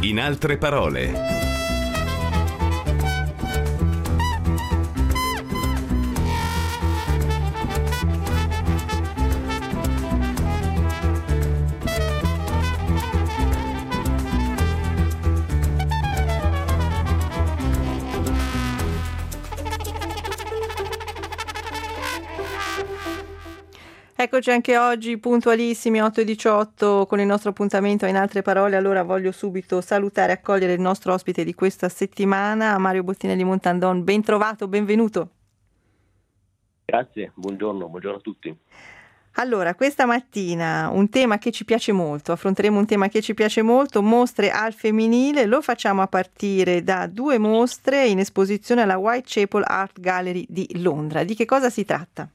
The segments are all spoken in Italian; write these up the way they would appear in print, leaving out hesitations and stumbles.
In altre parole. Eccoci anche oggi puntualissimi 8:18 con il nostro appuntamento In altre parole. Allora voglio subito salutare e accogliere il nostro ospite di questa settimana, Mario Bottinelli Montandon. Ben trovato, benvenuto. Grazie, buongiorno a tutti. Allora, questa mattina un tema che ci piace molto, affronteremo un tema che ci piace molto, mostre al femminile. Lo facciamo a partire da 2 mostre in esposizione alla Whitechapel Art Gallery di Londra. Di che cosa si tratta?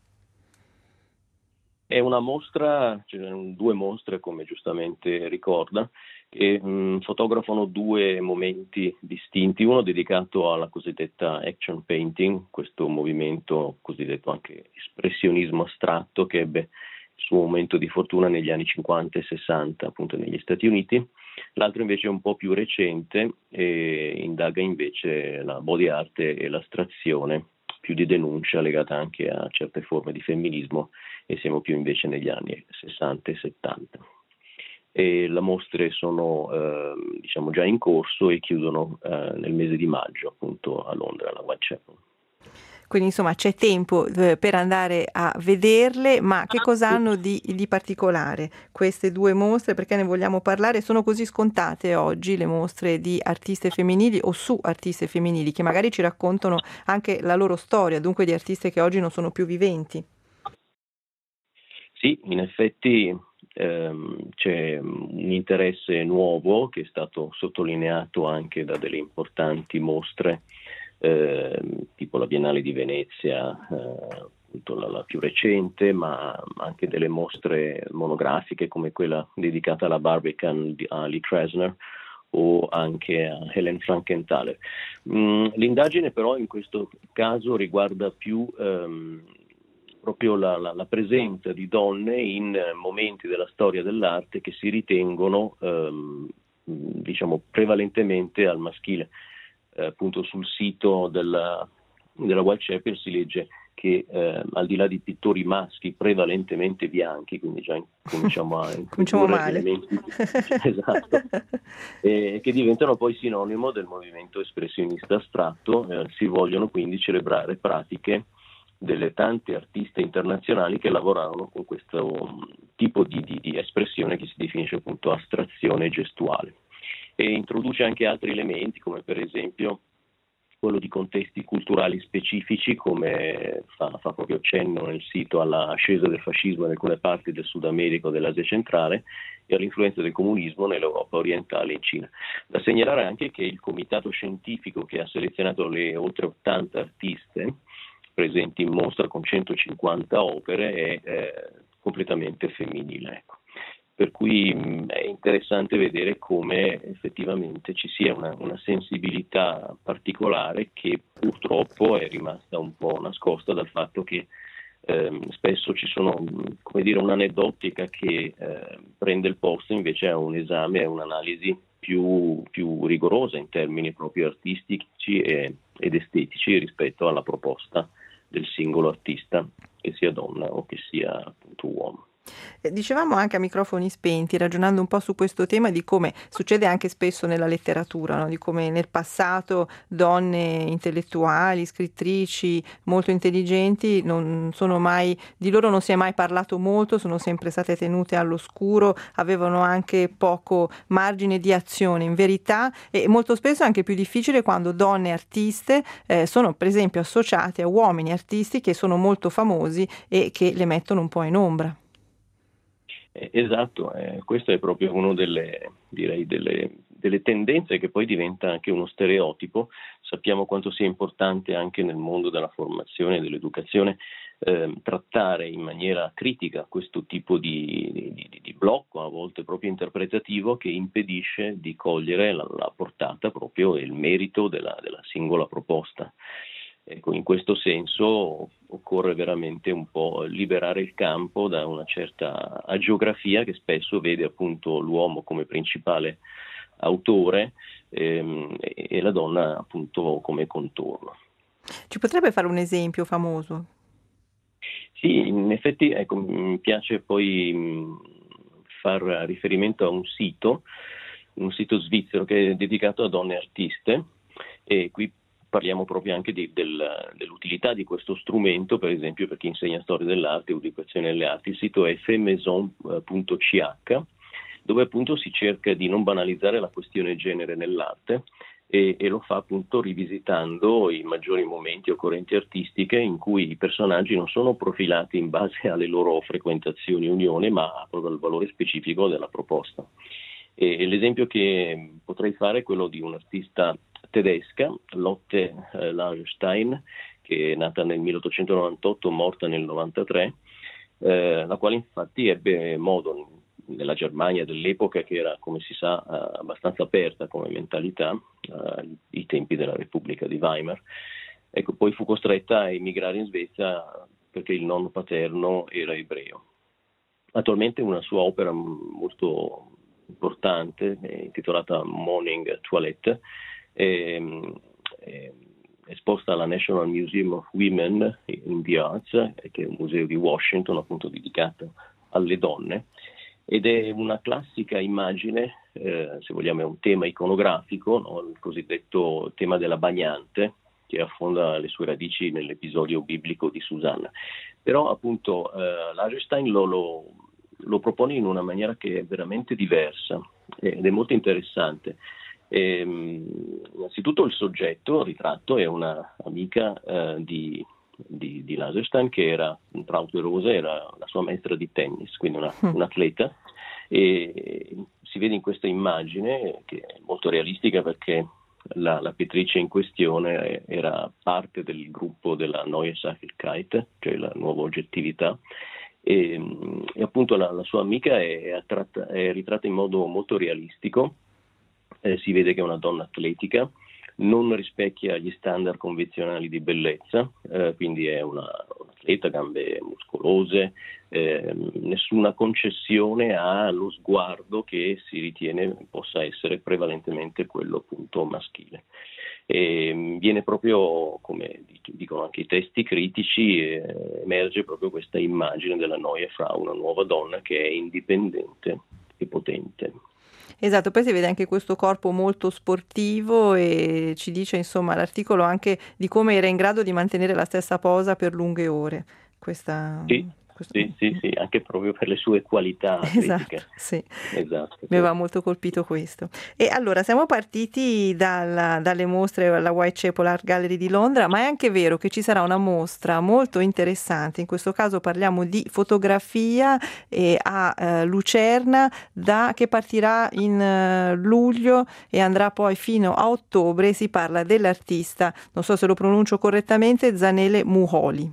È una mostra, cioè 2 mostre come giustamente ricorda, che fotografano 2 momenti distinti, uno dedicato alla cosiddetta action painting, questo movimento cosiddetto anche espressionismo astratto che ebbe il suo momento di fortuna negli anni 50 e 60 appunto negli Stati Uniti. L'altro invece è un po' più recente e indaga invece la body art e l'astrazione, più di denuncia legata anche a certe forme di femminismo, e siamo più invece negli anni 60 e 70. E le mostre sono diciamo già in corso e chiudono nel mese di maggio appunto a Londra, alla Whitechapel. Quindi insomma c'è tempo per andare a vederle, ma che cosa hanno di particolare queste 2 mostre? Perché ne vogliamo parlare? Sono così scontate oggi le mostre di artiste femminili o su artiste femminili che magari ci raccontano anche la loro storia, dunque di artiste che oggi non sono più viventi. Sì, in effetti c'è un interesse nuovo che è stato sottolineato anche da delle importanti mostre tipo la Biennale di Venezia, appunto la più recente, ma anche delle mostre monografiche come quella dedicata alla Barbican di Lee Krasner o anche a Helen Frankenthaler. L'indagine però in questo caso riguarda più proprio la presenza di donne in momenti della storia dell'arte che si ritengono diciamo prevalentemente al maschile. Appunto sul sito della Whitechapel si legge che al di là di pittori maschi prevalentemente bianchi, quindi già cominciamo a introdurre elementi esatto, che diventano poi sinonimo del movimento espressionista astratto. Si vogliono quindi celebrare pratiche delle tante artiste internazionali che lavorarono con questo tipo di espressione che si definisce appunto astrazione gestuale. E introduce anche altri elementi come per esempio quello di contesti culturali specifici, come fa proprio cenno nel sito alla ascesa del fascismo in alcune parti del Sud America o dell'Asia centrale e all'influenza del comunismo nell'Europa orientale e in Cina. Da segnalare anche che il comitato scientifico che ha selezionato le oltre 80 artiste presenti in mostra con 150 opere è completamente femminile, ecco. Per cui è interessante vedere come effettivamente ci sia una sensibilità particolare che purtroppo è rimasta un po' nascosta dal fatto che spesso ci sono, come dire, un'aneddotica che prende il posto invece a un esame, a un'analisi più rigorosa in termini proprio artistici ed estetici rispetto alla proposta del singolo artista, che sia donna o che sia appunto uomo. Dicevamo anche a microfoni spenti, ragionando un po' su questo tema, di come succede anche spesso nella letteratura, no? Di come nel passato donne intellettuali, scrittrici molto intelligenti di loro non si è mai parlato molto, sono sempre state tenute all'oscuro, avevano anche poco margine di azione in verità, e molto spesso è anche più difficile quando donne artiste sono per esempio associate a uomini artisti che sono molto famosi e che le mettono un po' in ombra. Esatto, questo è proprio uno delle tendenze che poi diventa anche uno stereotipo. Sappiamo quanto sia importante anche nel mondo della formazione e dell'educazione trattare in maniera critica questo tipo di blocco, a volte proprio interpretativo, che impedisce di cogliere la portata proprio e il merito della singola proposta. Ecco, in questo senso occorre veramente un po' liberare il campo da una certa agiografia che spesso vede appunto l'uomo come principale autore e la donna appunto come contorno. Ci potrebbe fare un esempio famoso? Sì, in effetti ecco, mi piace poi far riferimento a un sito svizzero che è dedicato a donne artiste, e qui parliamo proprio anche dell'utilità di questo strumento, per esempio per chi insegna storia dell'arte o educazione alle arti. Il sito è femaison.ch, dove appunto si cerca di non banalizzare la questione genere nell'arte, e lo fa appunto rivisitando i maggiori momenti o correnti artistiche in cui i personaggi non sono profilati in base alle loro frequentazioni e unioni, ma proprio al valore specifico della proposta. E l'esempio che potrei fare è quello di un'artista tedesca, Lotte Lagerstein, che è nata nel 1898, morta nel 93, la quale infatti ebbe modo nella Germania dell'epoca, che era, come si sa, abbastanza aperta come mentalità, ai tempi della Repubblica di Weimar. Ecco, poi fu costretta a emigrare in Svezia perché il nonno paterno era ebreo. Attualmente una sua opera molto importante, intitolata Morning Toilette, è esposta alla National Museum of Women in the Arts, che è un museo di Washington appunto dedicato alle donne, ed è una classica immagine, se vogliamo è un tema iconografico, no? Il cosiddetto tema della bagnante, che affonda le sue radici nell'episodio biblico di Susanna. Però appunto Lagerstein lo propone in una maniera che è veramente diversa ed è molto interessante. Innanzitutto il soggetto, il ritratto, è una amica di Lagerstein, che era tra rosa, era la sua maestra di tennis, quindi un'atleta, e si vede in questa immagine che è molto realistica perché la pittrice in questione era parte del gruppo della Neue Sachlichkeit, cioè la nuova oggettività, e appunto la sua amica è ritratta in modo molto realistico. Si vede che è una donna atletica, non rispecchia gli standard convenzionali di bellezza, quindi è un'atleta, gambe muscolose, nessuna concessione allo sguardo che si ritiene possa essere prevalentemente quello appunto maschile. Viene proprio, come dicono anche i testi critici, emerge proprio questa immagine della Neue Frau, una nuova donna che è indipendente e potente. Esatto, poi si vede anche questo corpo molto sportivo e ci dice insomma l'articolo anche di come era in grado di mantenere la stessa posa per lunghe ore. Sì, anche proprio per le sue qualità atletiche. Esatto, sì. Esatto, Mi aveva molto colpito questo. E allora siamo partiti dalle mostre alla Whitechapel Art Gallery di Londra, ma è anche vero che ci sarà una mostra molto interessante, in questo caso parliamo di fotografia a Lucerna, che partirà in luglio e andrà poi fino a ottobre. Si parla dell'artista, non so se lo pronuncio correttamente, Zanele Muholi.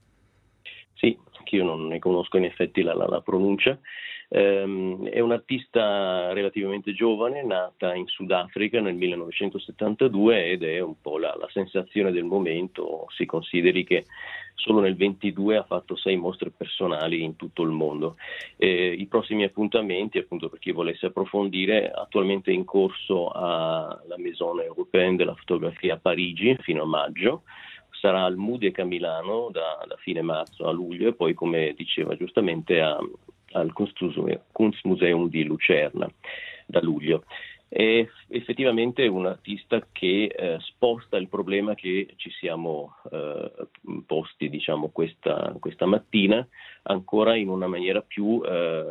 Sì, io non ne conosco in effetti la pronuncia. È un'artista relativamente giovane, nata in Sudafrica nel 1972 ed è un po' la sensazione del momento. Si consideri che solo nel 22 ha fatto 6 mostre personali in tutto il mondo. I prossimi appuntamenti, appunto per chi volesse approfondire, attualmente è in corso alla Maison Européenne de la Photographie a Parigi fino a maggio. Sarà al MUDEC a Milano da fine marzo a luglio e poi, come diceva giustamente, al Kunstmuseum di Lucerna da luglio. È effettivamente un artista che sposta il problema che ci siamo posti, diciamo, questa mattina, ancora in una maniera più,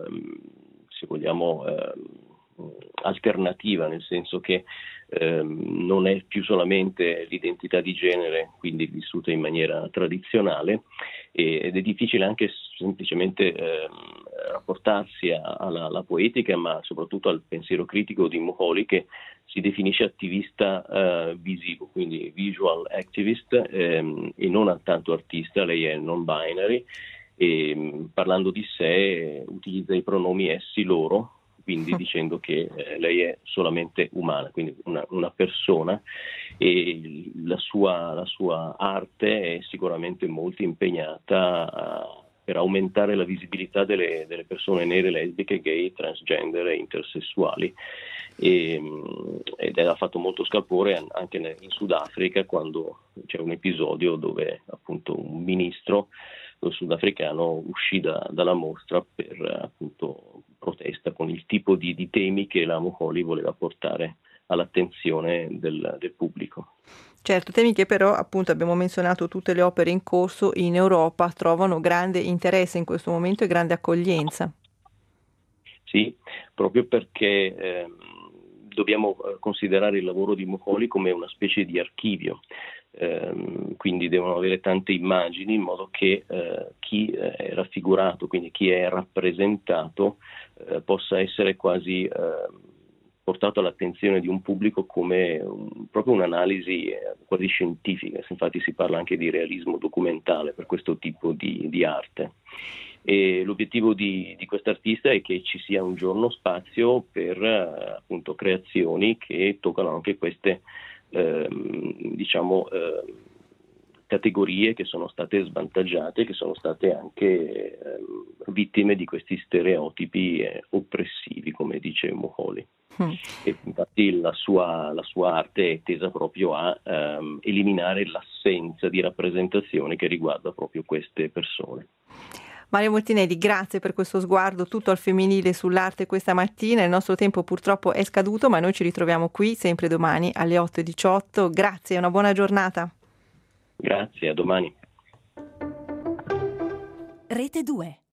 se vogliamo, alternativa, nel senso che non è più solamente l'identità di genere, quindi vissuta in maniera tradizionale, ed è difficile anche semplicemente rapportarsi alla poetica, ma soprattutto al pensiero critico di Muholi, che si definisce attivista visivo, quindi visual activist, e non tanto artista. Lei è non binary e parlando di sé utilizza i pronomi essi loro, quindi dicendo che lei è solamente umana, quindi una persona, e la sua arte è sicuramente molto impegnata per aumentare la visibilità delle persone nere, lesbiche, gay, transgender e intersessuali. ed ha fatto molto scalpore anche in Sudafrica, quando c'è un episodio dove appunto un ministro sudafricano uscì dalla mostra per appunto protesta con il tipo di temi che la Moholi voleva portare all'attenzione del pubblico. Certo, temi che però, appunto, abbiamo menzionato tutte le opere in corso in Europa, trovano grande interesse in questo momento e grande accoglienza. Sì, proprio perché dobbiamo considerare il lavoro di Moholi come una specie di archivio, quindi devono avere tante immagini in modo che chi è raffigurato, quindi chi è rappresentato, possa essere quasi portato all'attenzione di un pubblico come proprio un'analisi quasi scientifica. Infatti si parla anche di realismo documentale per questo tipo di arte. E l'obiettivo di quest'artista è che ci sia un giorno spazio per appunto creazioni che toccano anche queste categorie che sono state svantaggiate, che sono state anche vittime di questi stereotipi oppressivi, come dice Moholi. E infatti la sua arte è tesa proprio a eliminare l'assenza di rappresentazione che riguarda proprio queste persone. Mario Moltinelli, grazie per questo sguardo tutto al femminile sull'arte questa mattina. Il nostro tempo purtroppo è scaduto, ma noi ci ritroviamo qui sempre domani alle 8:18. Grazie e una buona giornata. Grazie, a domani. Rete 2